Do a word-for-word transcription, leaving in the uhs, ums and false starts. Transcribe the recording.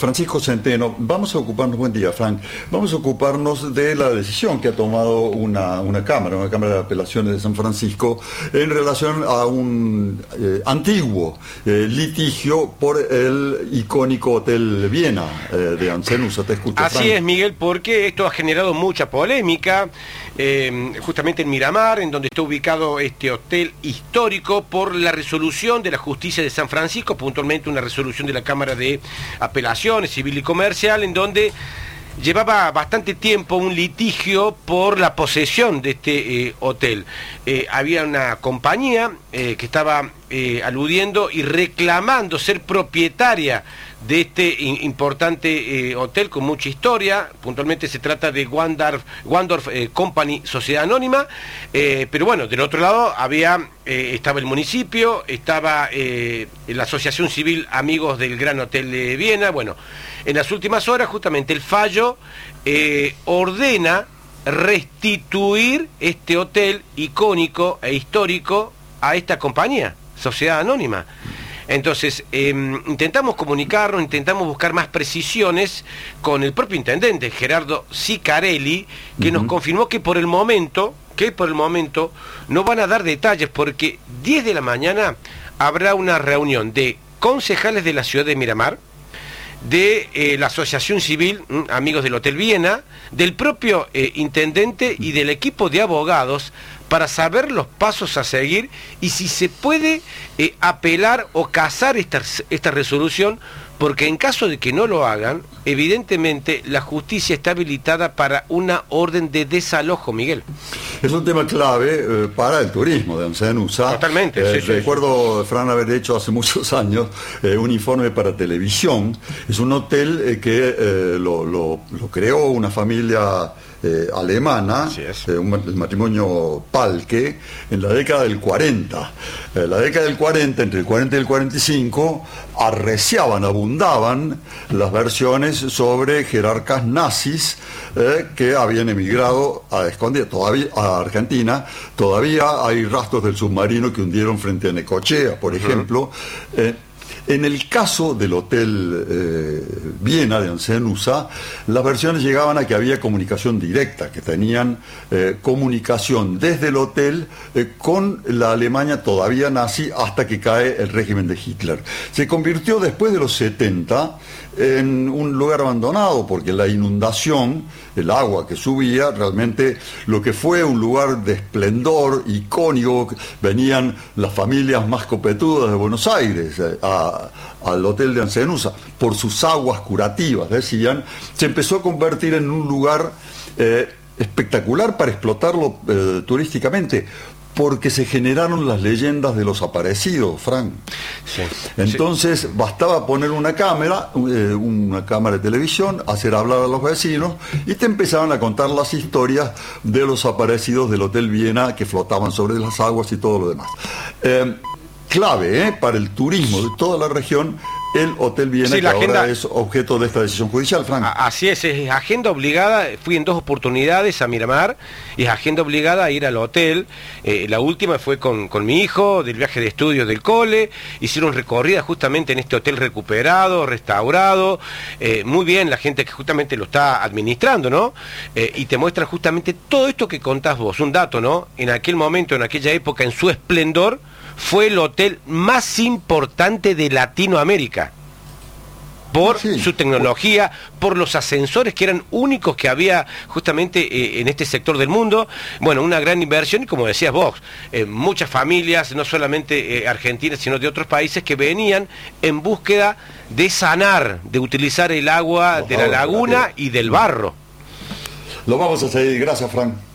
Francisco Centeno. Vamos a ocuparnos, buen día, Frank, vamos a ocuparnos de la decisión que ha tomado una, una Cámara, una Cámara de Apelaciones de San Francisco, en relación a un eh, antiguo eh, litigio por el icónico Hotel Viena eh, de Ancenusa. Te escucho, Así Frank. es, Miguel, porque esto ha generado mucha polémica, eh, justamente en Miramar, en donde está ubicado este hotel histórico, por la resolución de la Justicia de San Francisco, puntualmente una resolución de la Cámara de Apelaciones Civil y Comercial, en donde llevaba bastante tiempo un litigio por la posesión de este eh, hotel. Eh, había una compañía eh, que estaba eh, aludiendo y reclamando ser propietaria de este in, importante eh, hotel con mucha historia. Puntualmente se trata de Wandorf, Wandorf eh, Company, Sociedad Anónima, eh, pero bueno, del otro lado había eh, estaba el municipio, estaba eh, la Asociación Civil Amigos del Gran Hotel de Viena. Bueno, en las últimas horas justamente el fallo eh, ordena restituir este hotel icónico e histórico a esta compañía, Sociedad Anónima. Entonces, eh, intentamos comunicarnos, intentamos buscar más precisiones con el propio intendente, Gerardo Sicarelli, que uh-huh. nos confirmó que por el momento, que por el momento no van a dar detalles, porque diez de la mañana habrá una reunión de concejales de la ciudad de Miramar, de eh, la Asociación Civil ¿m? Amigos del Hotel Viena, del propio eh, intendente y del equipo de abogados, para saber los pasos a seguir y si se puede eh, apelar o casar esta, esta resolución, porque en caso de que no lo hagan, evidentemente la justicia está habilitada para una orden de desalojo, Miguel. Es un tema clave eh, para el turismo de Ancenusa. Totalmente. Eh, sí, sí, recuerdo, sí. Fran, haber hecho hace muchos años eh, un informe para televisión. Es un hotel eh, que eh, lo, lo, lo creó una familia eh, alemana, eh, un, el matrimonio Palke, en la década del cuarenta. En la década del cuarenta, entre el cuarenta y el cuarenta y cinco, arreciaban, abundaban las versiones sobre jerarcas nazis eh, que habían emigrado a esconder todavía a Argentina. Todavía hay rastros del submarino que hundieron frente a Necochea, por ejemplo. Uh-huh. eh, En el caso del Hotel eh, Viena de Ancenusa, las versiones llegaban a que había comunicación directa, que tenían eh, comunicación desde el hotel eh, con la Alemania todavía nazi hasta que cae el régimen de Hitler. Se convirtió después de los setenta en un lugar abandonado, porque la inundación, el agua que subía, realmente lo que fue un lugar de esplendor icónico, venían las familias más copetudas de Buenos Aires eh, a, al hotel de Ancenusa por sus aguas curativas, decían, se empezó a convertir en un lugar eh, espectacular para explotarlo eh, turísticamente, porque se generaron las leyendas de los aparecidos, Frank. Sí, Entonces sí. bastaba poner una cámara, eh, una cámara de televisión, hacer hablar a los vecinos y te empezaban a contar las historias de los aparecidos del Hotel Viena que flotaban sobre las aguas y todo lo demás. Eh, clave eh, para el turismo de toda la región, el Hotel Viena, sí, que agenda, ahora es objeto de esta decisión judicial, Frank. Así es, es agenda obligada. Fui en dos oportunidades a Miramar, y es agenda obligada a ir al hotel. Eh, la última fue con, con mi hijo, del viaje de estudios del cole. Hicieron recorrida justamente en este hotel recuperado, restaurado. Eh, muy bien, la gente que justamente lo está administrando, ¿no? Eh, y te muestra justamente todo esto que contás vos. Un dato, ¿no? En aquel momento, en aquella época, en su esplendor, fue el hotel más importante de Latinoamérica por sí. su tecnología, por los ascensores que eran únicos que había justamente eh, en este sector del mundo. Bueno, una gran inversión, y como decías vos, eh, muchas familias, no solamente eh, argentinas, sino de otros países, que venían en búsqueda de sanar, de utilizar el agua de la laguna y del barro. Lo vamos a seguir. Gracias, Frank.